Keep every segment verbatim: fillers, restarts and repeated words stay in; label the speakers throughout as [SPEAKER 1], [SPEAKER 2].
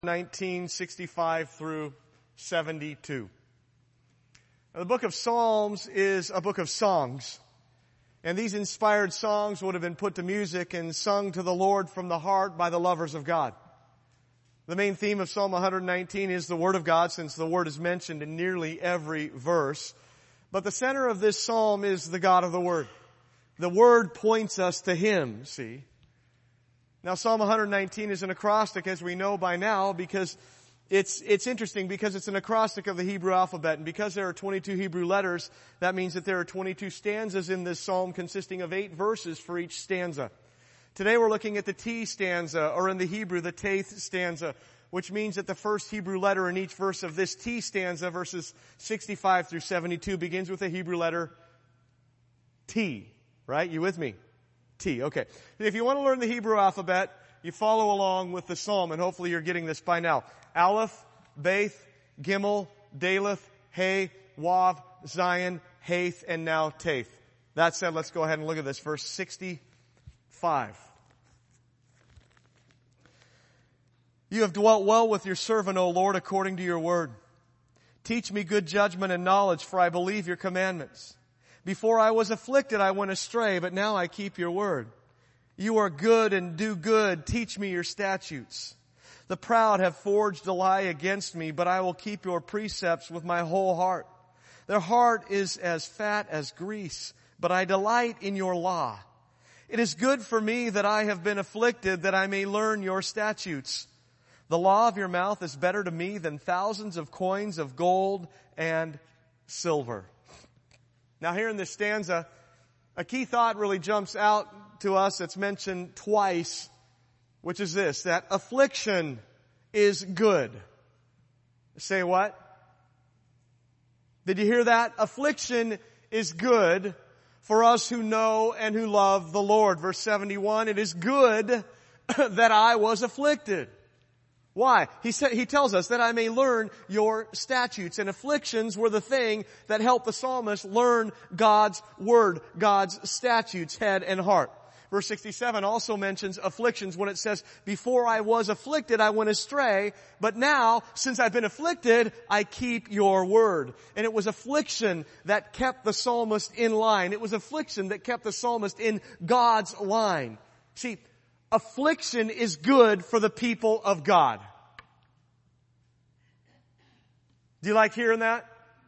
[SPEAKER 1] nineteen sixty-five through seventy-two. Now, the book of Psalms is a book of songs. And these inspired songs would have been put to music and sung to the Lord from the heart by the lovers of God. The main theme of Psalm one nineteen is the Word of God, since the Word is mentioned in nearly every verse. But the center of this psalm is the God of the Word. The Word points us to Him, see? Now, Psalm one nineteen is an acrostic, as we know by now, because it's, it's interesting because it's an acrostic of the Hebrew alphabet. And because there are twenty-two Hebrew letters, that means that there are twenty-two stanzas in this psalm consisting of eight verses for each stanza. Today we're looking at the T stanza, or in the Hebrew, the Teth stanza, which means that the first Hebrew letter in each verse of this T stanza, verses sixty-five through seventy-two, begins with the Hebrew letter T. Right? You with me? T. Okay. If you want to learn the Hebrew alphabet, you follow along with the psalm, and hopefully you're getting this by now. Aleph, Beth, Gimel, Daleth, Hey, Wav, Zion, Hath, and now Teth. That said, let's go ahead and look at this. Verse sixty-five. You have dwelt well with your servant, O Lord, according to your word. Teach me good judgment and knowledge, for I believe your commandments. Before I was afflicted, I went astray, but now I keep your word. You are good and do good. Teach me your statutes. The proud have forged a lie against me, but I will keep your precepts with my whole heart. Their heart is as fat as grease, but I delight in your law. It is good for me that I have been afflicted, that I may learn your statutes. The law of your mouth is better to me than thousands of coins of gold and silver. Now here in this stanza, a key thought really jumps out to us that's mentioned twice, which is this, that affliction is good. Say what? Did you hear that? Affliction is good for us who know and who love the Lord. Verse seventy-one, it is good that I was afflicted. Why? He said, he tells us that I may learn your statutes, and afflictions were the thing that helped the psalmist learn God's word, God's statutes, head and heart. Verse sixty-seven also mentions afflictions when it says, before I was afflicted, I went astray, but now, since I've been afflicted, I keep your word. And it was affliction that kept the psalmist in line. It was affliction that kept the psalmist in God's line. See, affliction is good for the people of God. Do you like hearing that?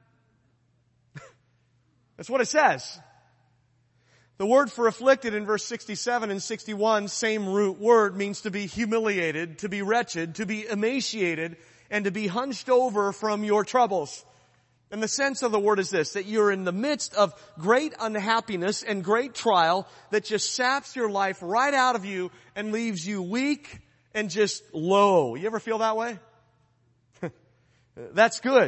[SPEAKER 1] That's what it says. The word for afflicted in verse sixty-seven and sixty-one, same root word, means to be humiliated, to be wretched, to be emaciated, and to be hunched over from your troubles. And the sense of the word is this, that you're in the midst of great unhappiness and great trial that just saps your life right out of you and leaves you weak and just low. You ever feel that way? That's good.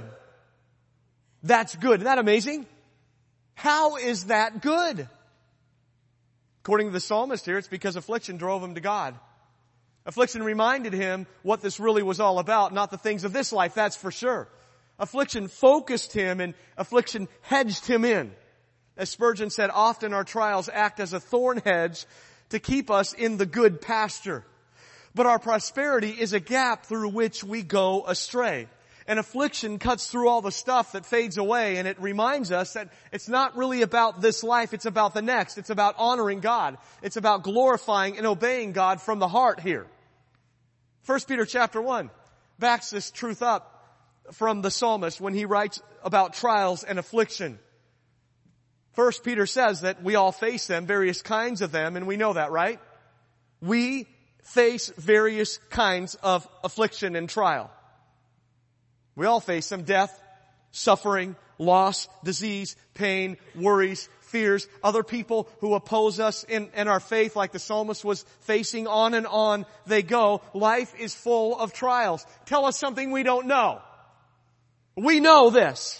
[SPEAKER 1] That's good. Isn't that amazing? How is that good? According to the psalmist here, it's because affliction drove him to God. Affliction reminded him what this really was all about, not the things of this life, that's for sure. Affliction focused him, and affliction hedged him in. As Spurgeon said, often our trials act as a thorn hedge to keep us in the good pasture. But our prosperity is a gap through which we go astray. And affliction cuts through all the stuff that fades away, and it reminds us that it's not really about this life, it's about the next. It's about honoring God. It's about glorifying and obeying God from the heart here. First Peter chapter one backs this truth up from the psalmist when he writes about trials and affliction. First Peter says that we all face them, various kinds of them, and we know that, right? We face various kinds of affliction and trial. We all face them: death, suffering, loss, disease, pain, worries, fears, other people who oppose us in, in our faith, like the psalmist was facing. On and on they go. Life is full of trials. Tell us something we don't know. We know this.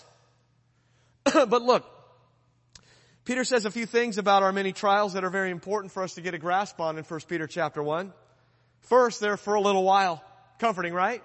[SPEAKER 1] But look, Peter says a few things about our many trials that are very important for us to get a grasp on in First Peter chapter one. First, they're for a little while. Comforting, right?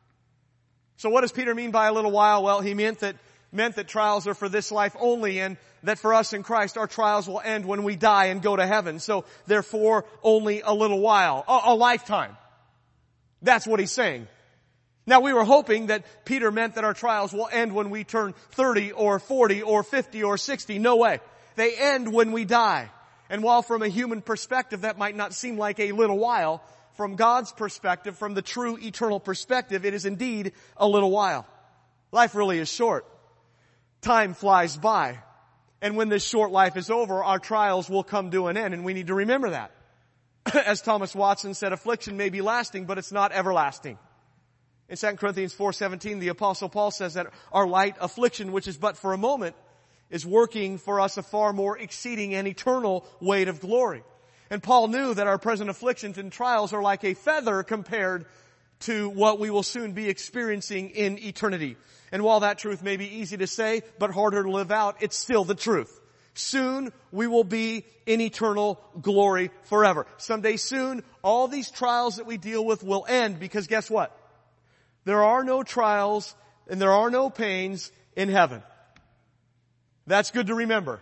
[SPEAKER 1] So what does Peter mean by a little while? Well, he meant that meant that trials are for this life only, and that for us in Christ, our trials will end when we die and go to heaven. So therefore, only a little while, a, a lifetime. That's what he's saying. Now we were hoping that Peter meant that our trials will end when we turn thirty or forty or fifty or sixty. No way. They end when we die. And while from a human perspective that might not seem like a little while, from God's perspective, from the true eternal perspective, it is indeed a little while. Life really is short. Time flies by. And when this short life is over, our trials will come to an end, and we need to remember that. As Thomas Watson said, affliction may be lasting, but it's not everlasting. In Second Corinthians four seventeen, the Apostle Paul says that our light affliction, which is but for a moment, is working for us a far more exceeding and eternal weight of glory. And Paul knew that our present afflictions and trials are like a feather compared to what we will soon be experiencing in eternity. And while that truth may be easy to say, but harder to live out, it's still the truth. Soon we will be in eternal glory forever. Someday soon, all these trials that we deal with will end, because guess what? There are no trials and there are no pains in heaven. That's good to remember.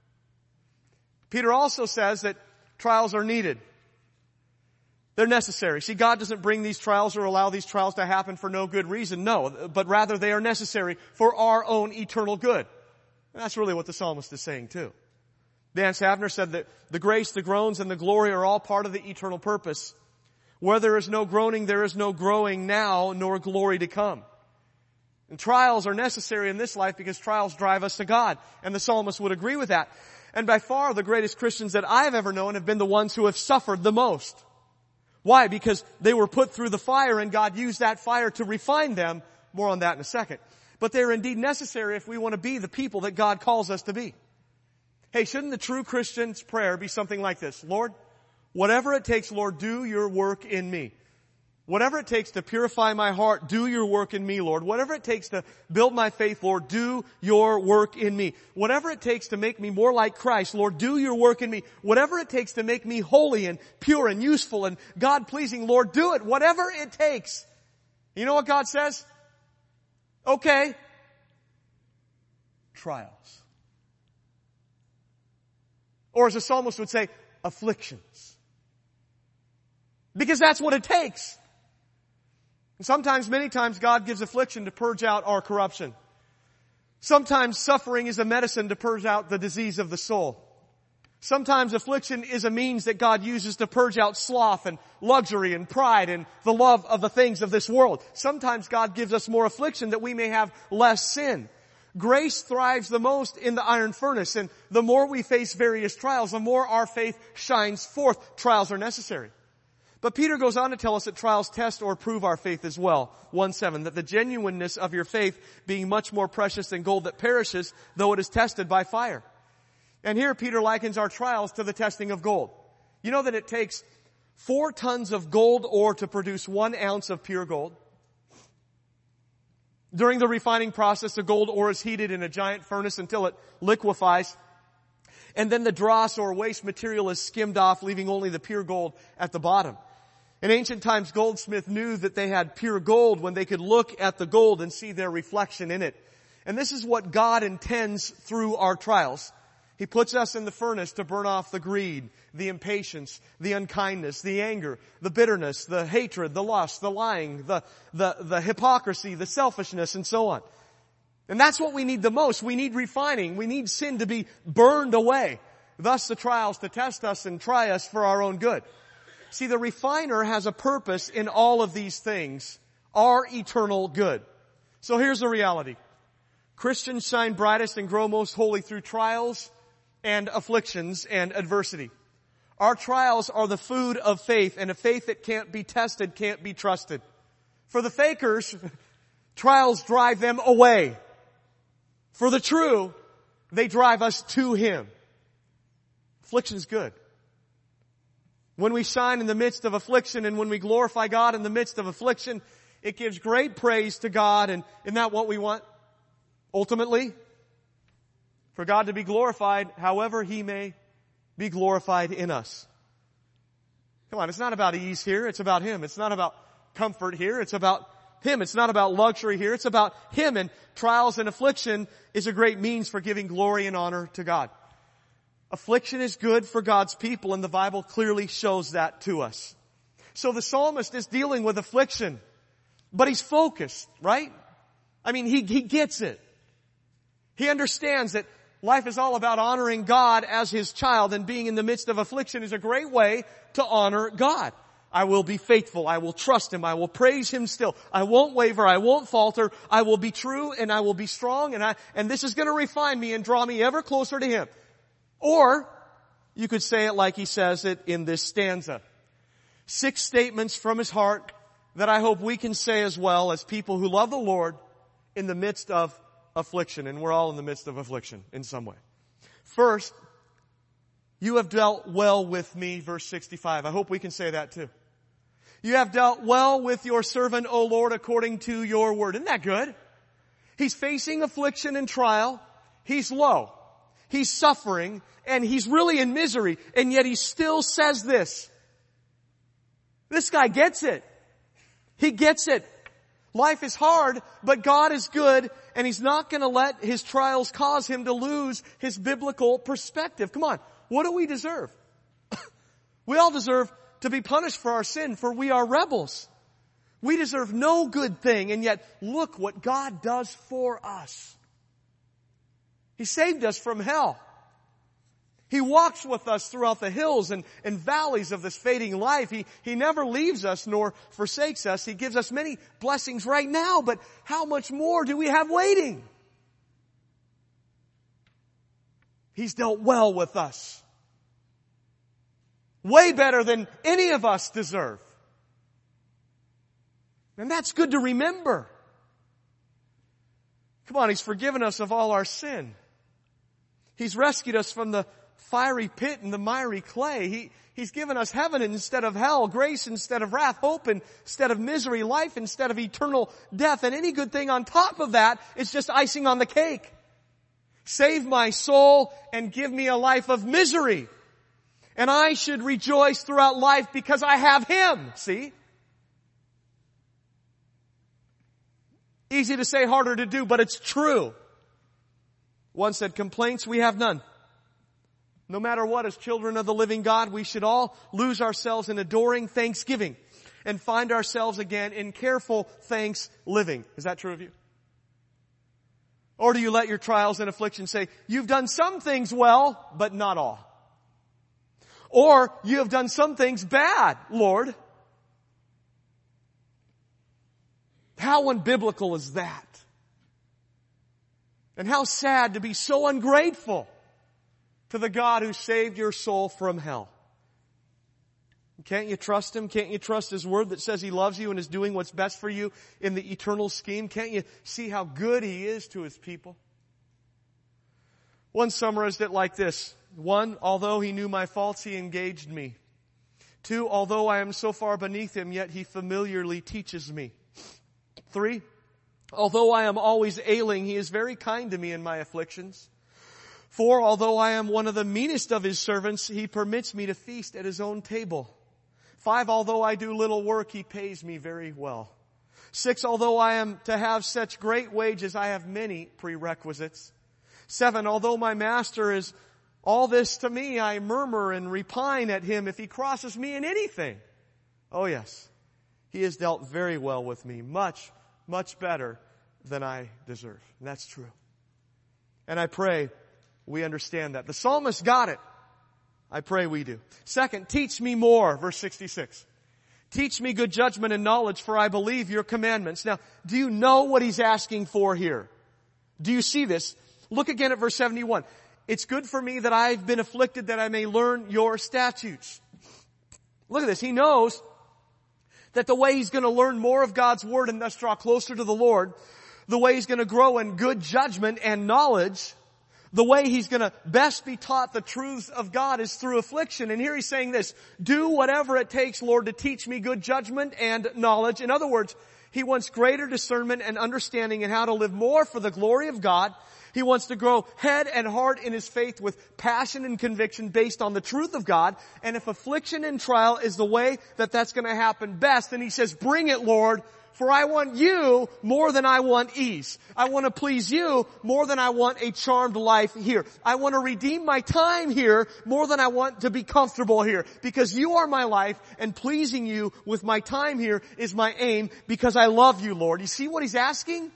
[SPEAKER 1] Peter also says that trials are needed. They're necessary. See, God doesn't bring these trials or allow these trials to happen for no good reason. No, but rather they are necessary for our own eternal good. And that's really what the psalmist is saying too. Dan Savner said that the grace, the groans, and the glory are all part of the eternal purpose. Where there is no groaning, there is no growing now, nor glory to come. And trials are necessary in this life because trials drive us to God. And the psalmist would agree with that. And by far the greatest Christians that I've ever known have been the ones who have suffered the most. Why? Because they were put through the fire and God used that fire to refine them. More on that in a second. But they're indeed necessary if we want to be the people that God calls us to be. Hey, shouldn't the true Christian's prayer be something like this? Lord, whatever it takes, Lord, do your work in me. Whatever it takes to purify my heart, do your work in me, Lord. Whatever it takes to build my faith, Lord, do your work in me. Whatever it takes to make me more like Christ, Lord, do your work in me. Whatever it takes to make me holy and pure and useful and God-pleasing, Lord, do it. Whatever it takes. You know what God says? Okay. Trials. Or as a psalmist would say, afflictions. Because that's what it takes. And sometimes, many times, God gives affliction to purge out our corruption. Sometimes suffering is a medicine to purge out the disease of the soul. Sometimes affliction is a means that God uses to purge out sloth and luxury and pride and the love of the things of this world. Sometimes God gives us more affliction that we may have less sin. Grace thrives the most in the iron furnace, and the more we face various trials, the more our faith shines forth. Trials are necessary. But Peter goes on to tell us that trials test or prove our faith as well. one seven, that the genuineness of your faith being much more precious than gold that perishes, though it is tested by fire. And here Peter likens our trials to the testing of gold. You know that it takes four tons of gold ore to produce one ounce of pure gold? During the refining process, the gold ore is heated in a giant furnace until it liquefies. And then the dross or waste material is skimmed off, leaving only the pure gold at the bottom. In ancient times, goldsmiths knew that they had pure gold when they could look at the gold and see their reflection in it. And this is what God intends through our trials. He puts us in the furnace to burn off the greed, the impatience, the unkindness, the anger, the bitterness, the hatred, the lust, the lying, the, the, the hypocrisy, the selfishness, and so on. And that's what we need the most. We need refining. We need sin to be burned away. Thus the trials to test us and try us for our own good. See, the refiner has a purpose in all of these things, our eternal good. So here's the reality. Christians shine brightest and grow most holy through trials and afflictions and adversity. Our trials are the food of faith, and a faith that can't be tested can't be trusted. For the fakers, trials drive them away. For the true, they drive us to Him. Affliction's good. When we shine in the midst of affliction and when we glorify God in the midst of affliction, it gives great praise to God. And isn't that what we want? Ultimately, for God to be glorified however He may be glorified in us. Come on, it's not about ease here. It's about Him. It's not about comfort here. It's about Him. It's not about luxury here. It's about Him. And trials and affliction is a great means for giving glory and honor to God. Affliction is good for God's people, and the Bible clearly shows that to us. So the psalmist is dealing with affliction. But he's focused, right? I mean, he, he gets it. He understands that life is all about honoring God as his child, and being in the midst of affliction is a great way to honor God. I will be faithful. I will trust him. I will praise him still. I won't waver. I won't falter. I will be true and I will be strong, and I, and this is going to refine me and draw me ever closer to him. Or you could say it like he says it in this stanza. Six statements from his heart that I hope we can say as well as people who love the Lord in the midst of affliction. And we're all in the midst of affliction in some way. First, you have dealt well with me, verse sixty-five. I hope we can say that too. You have dealt well with your servant, O Lord, according to your word. Isn't that good? He's facing affliction and trial. He's low. He's suffering. And he's really in misery. And yet he still says this. This guy gets it. He gets it. Life is hard, but God is good, and he's not going to let his trials cause him to lose his biblical perspective. Come on. What do we deserve? We all deserve to be punished for our sin, for we are rebels. We deserve no good thing, and yet look what God does for us. He saved us from hell. He walks with us throughout the hills and, and valleys of this fading life. He, he never leaves us nor forsakes us. He gives us many blessings right now, but how much more do we have waiting? He's dealt well with us. Way better than any of us deserve. And that's good to remember. Come on, he's forgiven us of all our sin. He's rescued us from the fiery pit and the miry clay. He, he's given us heaven instead of hell, grace instead of wrath, hope instead of misery, life instead of eternal death. And any good thing on top of that is just icing on the cake. Save my soul and give me a life of misery. And I should rejoice throughout life because I have him. See? Easy to say, harder to do, but it's true. One said, complaints we have none. No matter what, as children of the living God, we should all lose ourselves in adoring thanksgiving and find ourselves again in careful thanks living. Is that true of you? Or do you let your trials and afflictions say, you've done some things well, but not all? Or you have done some things bad, Lord. How unbiblical is that? And how sad to be so ungrateful to the God who saved your soul from hell. Can't you trust him? Can't you trust his word that says he loves you and is doing what's best for you in the eternal scheme? Can't you see how good he is to his people? One summarized it like this. One, although he knew my faults, he engaged me. Two, although I am so far beneath him, yet he familiarly teaches me. Three, although I am always ailing, he is very kind to me in my afflictions. Four, although I am one of the meanest of his servants, he permits me to feast at his own table. Five, although I do little work, he pays me very well. Six, although I am to have such great wages, I have many prerequisites. Seven, although my master is all this to me, I murmur and repine at him if he crosses me in anything. Oh yes, he has dealt very well with me, much, much better than I deserve. And that's true. And I pray we understand that. The psalmist got it. I pray we do. Second, teach me more, verse sixty-six. Teach me good judgment and knowledge, for I believe your commandments. Now, do you know what he's asking for here? Do you see this? Look again at verse seventy-one. It's good for me that I've been afflicted that I may learn your statutes. Look at this. He knows that the way he's going to learn more of God's word and thus draw closer to the Lord, the way he's going to grow in good judgment and knowledge, the way he's going to best be taught the truths of God is through affliction. And here he's saying this, do whatever it takes, Lord, to teach me good judgment and knowledge. In other words, he wants greater discernment and understanding in how to live more for the glory of God. He wants to grow head and heart in his faith with passion and conviction based on the truth of God. And if affliction and trial is the way that that's going to happen best, then he says, bring it, Lord, For I want you more than I want ease. I want to please you more than I want a charmed life here. I want to redeem my time here more than I want to be comfortable here. Because you are my life, and pleasing you with my time here is my aim, because I love you, Lord. You see what he's asking?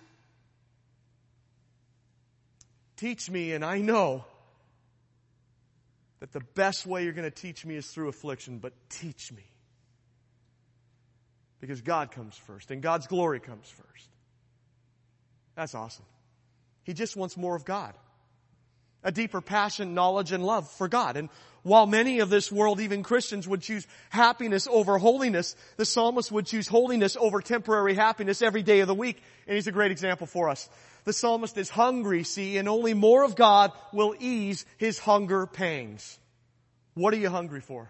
[SPEAKER 1] Teach me, and I know that the best way you're going to teach me is through affliction, but teach me. Because God comes first, and God's glory comes first. That's awesome. He just wants more of God. A deeper passion, knowledge, and love for God. And while many of this world, even Christians, would choose happiness over holiness, the psalmist would choose holiness over temporary happiness every day of the week. And he's a great example for us. The psalmist is hungry, see, and only more of God will ease his hunger pangs. What are you hungry for?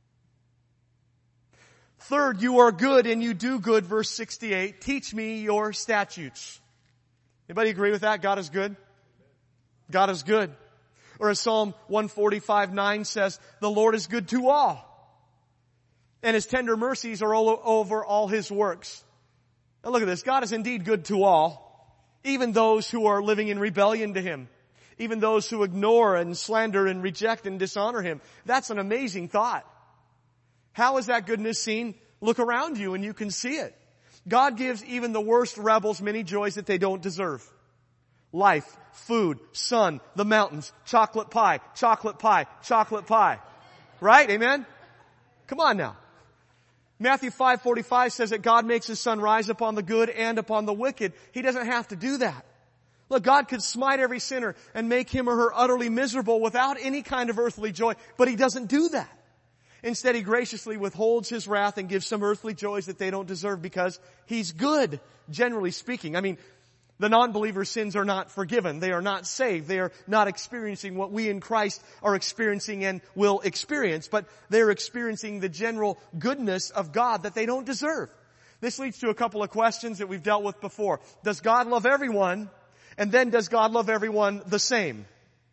[SPEAKER 1] Third, you are good and you do good, verse sixty-eight. Teach me your statutes. Anybody agree with that? God is good? God is good. Or as Psalm one forty-five nine says, the Lord is good to all, and his tender mercies are all over all his works. Now look at this. God is indeed good to all, even those who are living in rebellion to him, even those who ignore and slander and reject and dishonor him. That's an amazing thought. How is that goodness seen? Look around you and you can see it. God gives even the worst rebels many joys that they don't deserve. Life, food, sun, the mountains, chocolate pie, chocolate pie, chocolate pie. Right? Amen? Come on now. Matthew five forty-five says that God makes his sun rise upon the good and upon the wicked. He doesn't have to do that. Look, God could smite every sinner and make him or her utterly miserable without any kind of earthly joy, but he doesn't do that. Instead, he graciously withholds his wrath and gives some earthly joys that they don't deserve because he's good, generally speaking. I mean, the non-believer's sins are not forgiven. They are not saved. They are not experiencing what we in Christ are experiencing and will experience, but they're experiencing the general goodness of God that they don't deserve. This leads to a couple of questions that we've dealt with before. Does God love everyone? And then, does God love everyone the same?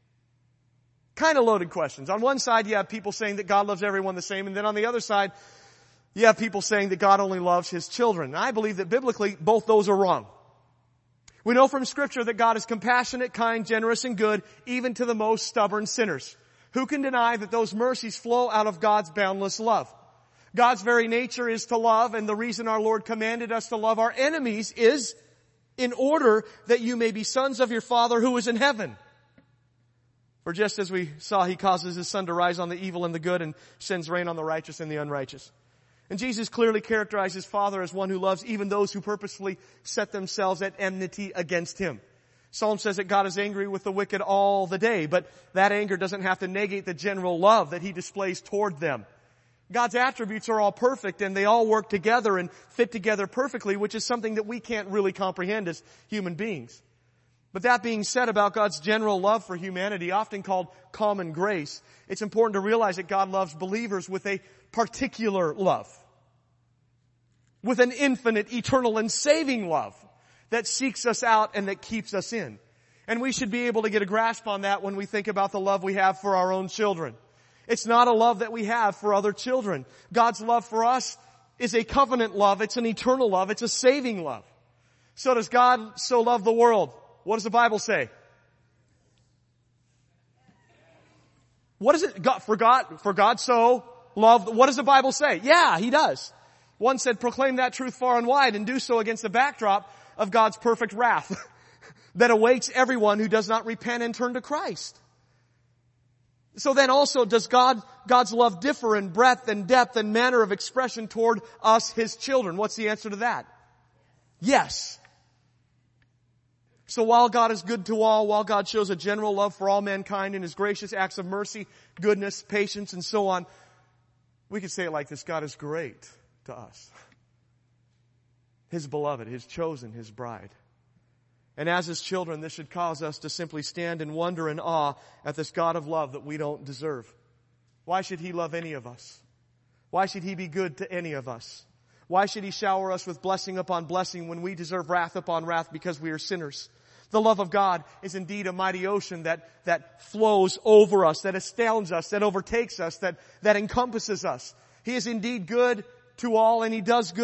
[SPEAKER 1] Kind of loaded questions. On one side, you have people saying that God loves everyone the same, and then on the other side, you have people saying that God only loves his children. And I believe that biblically, both those are wrong. We know from Scripture that God is compassionate, kind, generous, and good, even to the most stubborn sinners. Who can deny that those mercies flow out of God's boundless love? God's very nature is to love, and the reason our Lord commanded us to love our enemies is in order that you may be sons of your Father who is in heaven. For just as we saw, he causes his sun to rise on the evil and the good and sends rain on the righteous and the unrighteous. And Jesus clearly characterized his Father as one who loves even those who purposefully set themselves at enmity against him. Psalm says that God is angry with the wicked all the day, but that anger doesn't have to negate the general love that he displays toward them. God's attributes are all perfect and they all work together and fit together perfectly, which is something that we can't really comprehend as human beings. But that being said about God's general love for humanity, often called common grace, it's important to realize that God loves believers with a particular love. With an infinite, eternal, and saving love that seeks us out and that keeps us in. And we should be able to get a grasp on that when we think about the love we have for our own children. It's not a love that we have for other children. God's love for us is a covenant love. It's an eternal love. It's a saving love. So does God so love the world? What does the Bible say? What is it? God, for God, for God so loved. What does the Bible say? Yeah, he does. One said, proclaim that truth far and wide and do so against the backdrop of God's perfect wrath that awaits everyone who does not repent and turn to Christ. So then also, does God, God's love differ in breadth and depth and manner of expression toward us, his children? What's the answer to that? Yes. So while God is good to all, while God shows a general love for all mankind in his gracious acts of mercy, goodness, patience, and so on, we could say it like this: God is great to us. His beloved, his chosen, his bride. And as his children, this should cause us to simply stand in wonder and awe at this God of love that we don't deserve. Why should he love any of us? Why should he be good to any of us? Why should he shower us with blessing upon blessing when we deserve wrath upon wrath because we are sinners? The love of God is indeed a mighty ocean that, that flows over us, that astounds us, that overtakes us, that, that encompasses us. He is indeed good to all, and he does good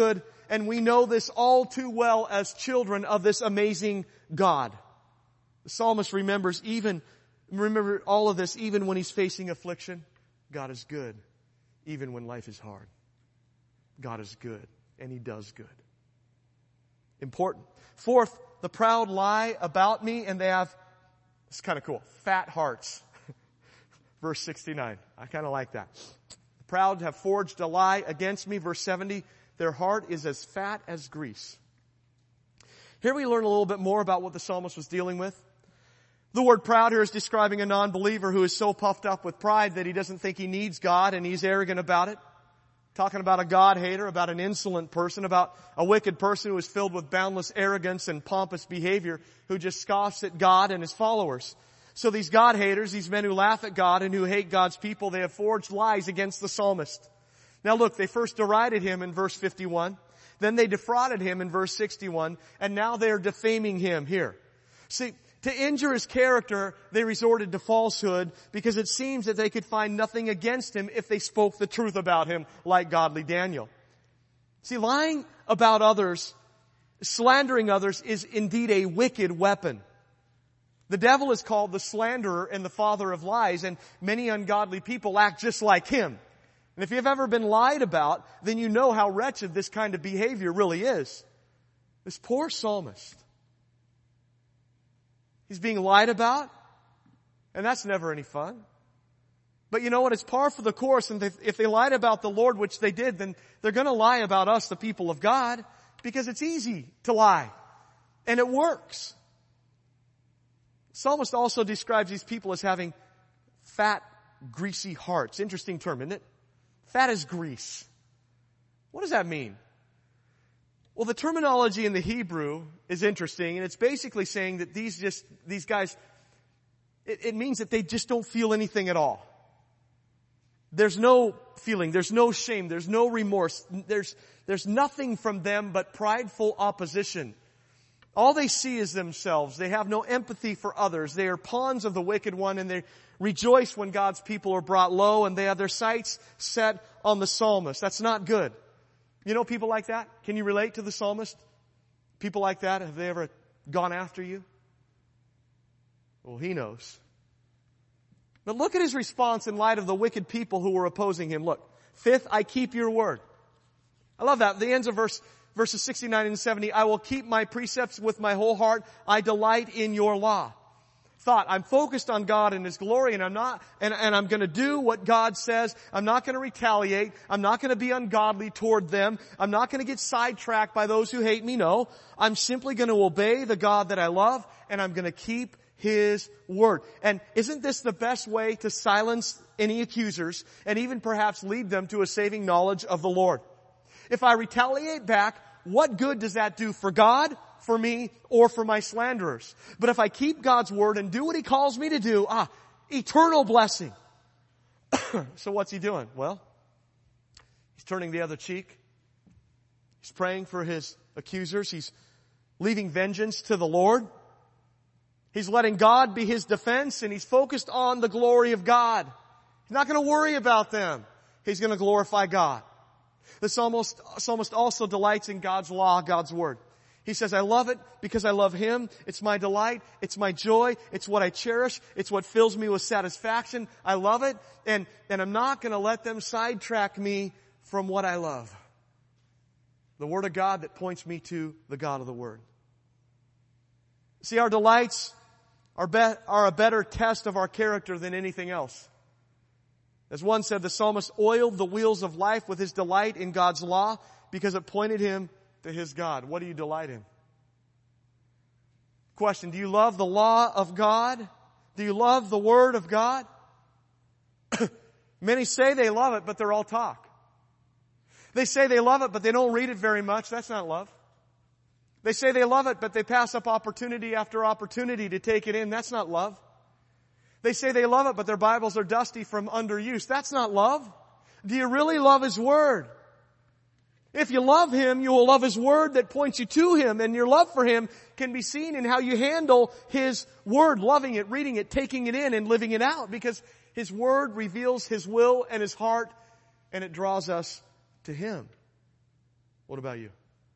[SPEAKER 1] and we know this all too well as children of this amazing God. The psalmist remembers even, remember all of this even when he's facing affliction. God is good, even when life is hard. God is good, and He does good. Important. Fourth, the proud lie about me, and they have, it's kind of cool, fat hearts. Verse sixty-nine. I kind of like that. The proud have forged a lie against me. Verse seventy. Their heart is as fat as grease. Here we learn a little bit more about what the psalmist was dealing with. The word proud here is describing a non-believer who is so puffed up with pride that he doesn't think he needs God and he's arrogant about it. Talking about a God hater, about an insolent person, about a wicked person who is filled with boundless arrogance and pompous behavior, who just scoffs at God and His followers. So these God haters, these men who laugh at God and who hate God's people, they have forged lies against the psalmist. Now look, they first derided him in verse fifty-one. Then they defrauded him in verse sixty-one. And now they are defaming him here. See, to injure his character, they resorted to falsehood because it seems that they could find nothing against him if they spoke the truth about him, like godly Daniel. See, lying about others, slandering others, is indeed a wicked weapon. The devil is called the slanderer and the father of lies, and many ungodly people act just like him. And if you've ever been lied about, then you know how wretched this kind of behavior really is. This poor psalmist. He's being lied about, and that's never any fun. But you know what? It's par for the course, and if they lied about the Lord, which they did, then they're going to lie about us, the people of God, because it's easy to lie. And it works. The psalmist also describes these people as having fat, greasy hearts. Interesting term, isn't it? Fat as grease. What does that mean? Well, the terminology in the Hebrew is interesting, and it's basically saying that these just, these guys, it, it means that they just don't feel anything at all. There's no feeling, there's no shame, there's no remorse, there's, there's nothing from them but prideful opposition. All they see is themselves. They have no empathy for others. They are pawns of the wicked one, and they rejoice when God's people are brought low, and they have their sights set on the psalmist. That's not good. You know people like that? Can you relate to the psalmist? People like that, have they ever gone after you? Well, he knows. But look at his response in light of the wicked people who were opposing him. Look, fifth, I keep your word. I love that. The ends of verse, verses sixty-nine and seventy. I will keep my precepts with my whole heart. I delight in your law. Thought, I'm focused on God and His glory, and I'm not, and, and I'm going to do what God says. I'm not going to retaliate. I'm not going to be ungodly toward them. I'm not going to get sidetracked by those who hate me. No, I'm simply going to obey the God that I love, and I'm going to keep His word. And isn't this the best way to silence any accusers and even perhaps lead them to a saving knowledge of the Lord? If I retaliate back, what good does that do for God, for me, or for my slanderers? But if I keep God's word and do what He calls me to do, ah, eternal blessing. So what's he doing? Well, he's turning the other cheek. He's praying for his accusers. He's leaving vengeance to the Lord. He's letting God be his defense, and he's focused on the glory of God. He's not going to worry about them. He's going to glorify God. The psalmist, psalmist also delights in God's law, God's word. He says, I love it because I love Him. It's my delight. It's my joy. It's what I cherish. It's what fills me with satisfaction. I love it. And, and I'm not going to let them sidetrack me from what I love. The Word of God that points me to the God of the Word. See, our delights are, be- are a better test of our character than anything else. As one said, the psalmist oiled the wheels of life with his delight in God's law because it pointed him to his God. What do you delight in? Question, do you love the law of God? Do you love the Word of God? Many say they love it, but they're all talk. They say they love it, but they don't read it very much. That's not love. They say they love it, but they pass up opportunity after opportunity to take it in. That's not love. They say they love it, but their Bibles are dusty from underuse. That's not love. Do you really love His Word? If you love Him, you will love His Word that points you to Him, and your love for Him can be seen in how you handle His Word, loving it, reading it, taking it in, and living it out, because His Word reveals His will and His heart, and it draws us to Him. What about you?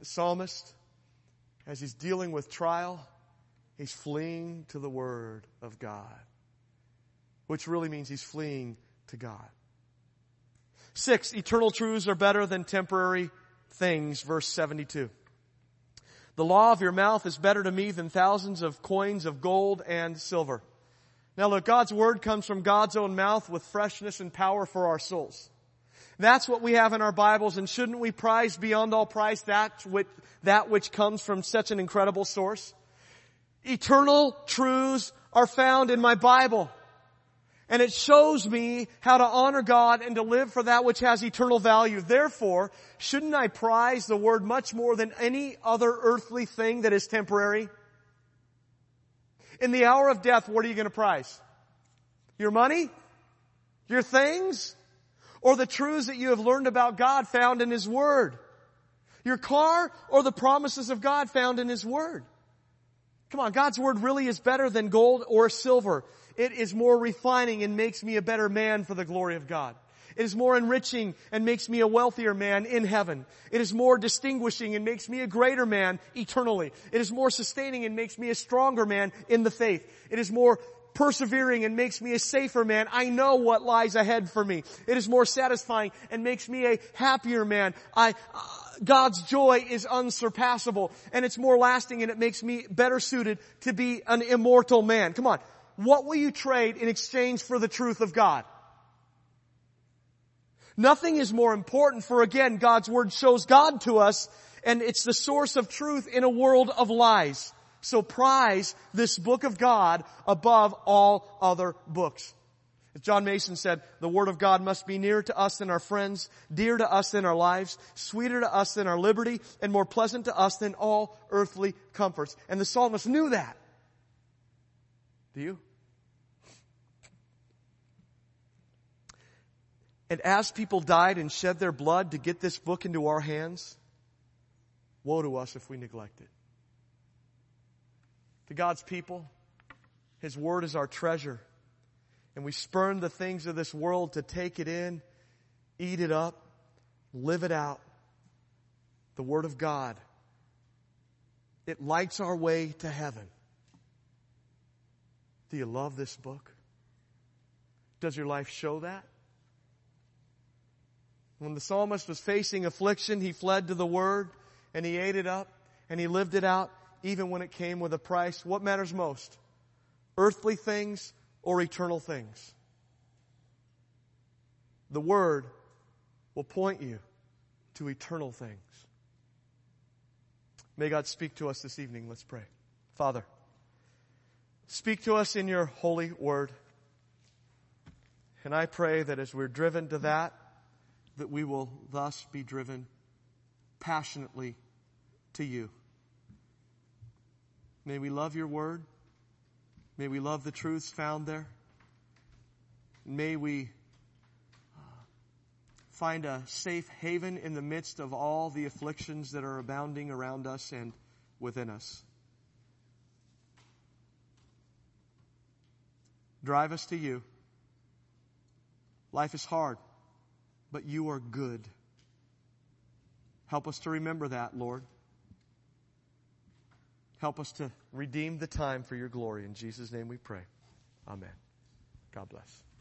[SPEAKER 1] The psalmist, as he's dealing with trial, he's fleeing to the Word of God, which really means he's fleeing to God. Six, eternal truths are better than temporary things. Verse seventy-two. The law of your mouth is better to me than thousands of coins of gold and silver. Now look, God's Word comes from God's own mouth with freshness and power for our souls. That's what we have in our Bibles, and shouldn't we prize beyond all price that which, that which comes from such an incredible source? Eternal truths are found in my Bible. And it shows me how to honor God and to live for that which has eternal value. Therefore, shouldn't I prize the Word much more than any other earthly thing that is temporary? In the hour of death, what are you going to prize? Your money? Your things? Or the truths that you have learned about God found in His Word? Your car or the promises of God found in His Word? Come on, God's Word really is better than gold or silver. It is more refining and makes me a better man for the glory of God. It is more enriching and makes me a wealthier man in heaven. It is more distinguishing and makes me a greater man eternally. It is more sustaining and makes me a stronger man in the faith. It is more persevering and makes me a safer man. I know what lies ahead for me. It is more satisfying and makes me a happier man. I, uh, God's joy is unsurpassable, and it's more lasting, and it makes me better suited to be an immortal man. Come on. What will you trade in exchange for the truth of God? Nothing is more important, for again, God's Word shows God to us, and it's the source of truth in a world of lies. So prize this book of God above all other books. As John Mason said, the Word of God must be nearer to us than our friends, dear to us than our lives, sweeter to us than our liberty, and more pleasant to us than all earthly comforts. And the psalmist knew that. Do you? And as people died and shed their blood to get this book into our hands, woe to us if we neglect it. To God's people, His Word is our treasure. And we spurn the things of this world to take it in, eat it up, live it out. The Word of God, it lights our way to heaven. Do you love this book? Does your life show that? When the psalmist was facing affliction, he fled to the Word, and he ate it up, and he lived it out, even when it came with a price. What matters most? Earthly things or eternal things? The Word will point you to eternal things. May God speak to us this evening. Let's pray. Father, speak to us in your holy Word. And I pray that as we're driven to that, that we will thus be driven passionately to you. May we love your Word. May we love the truths found there. May we uh, find a safe haven in the midst of all the afflictions that are abounding around us and within us. Drive us to you. Life is hard, but you are good. Help us to remember that, Lord. Help us to redeem the time for your glory. In Jesus' name we pray. Amen. God bless.